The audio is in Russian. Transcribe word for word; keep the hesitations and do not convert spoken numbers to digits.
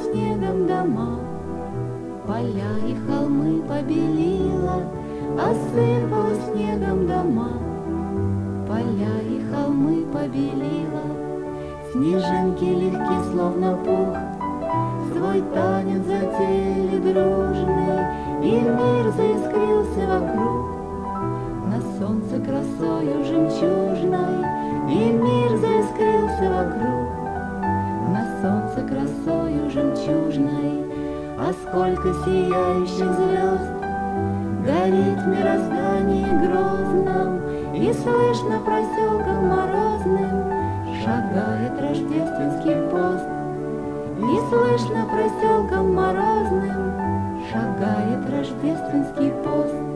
снегом дома, поля и холмы побелила, осыпала снегом дома, поля и холмы побелила. Снежинки легки, словно пух, свой танец затеяли дружный, и мир заискрился вокруг. На солнце красою жемчужной, и мир заискрился вокруг. На солнце красою жемчужной, а сколько сияющих звезд горит в мироздании грозном, и слышно проселком морозным шагает рождественский пост. И слышно проселком морозным шагает рождественский пост.